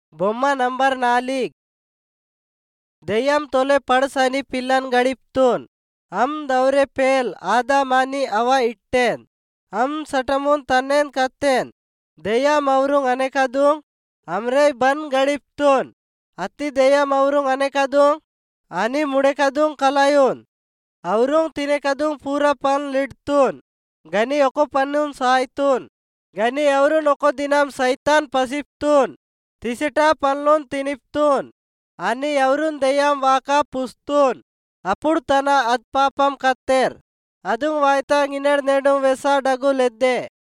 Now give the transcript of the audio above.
బొమ్మ నంబర్ 4. దెయ్యం తొలే పడసని పిల్లన్ గడిప్తూన్. దౌరే పేల్ ఆదామాని అవ ఇట్టేన్. సటమున్ తన్నేన్ కత్తేన్. దెయ్యం అవరుంగ్ అనేకదుంగ్. అమ్రే బన్ గడిప్తూన్. అత్తి దెయ్యం అవరుంగ్ అనేకదుంగ్. అని ముడేకదుంగ్ కలాయున్. అవరుంగ్ తినేకదుంగ్ పూర పన్ లిడ్తూన్. గని ఒక్కో పన్నున్ సాయ్తూన్. గని ఎవరున్ ఒక్కో దినం సైతాన్ పసిప్తూన్. తిసిట పన్లున్ తినిప్తూన్. అని ఎవరున్ దెయ్యం వాక పుస్తూన్. అప్పుడు తన అద్పాపం కత్తేర్. అదుంగ్ వాయ్తా గినెడ్ నెడుం వెసా డగు లెద్దే.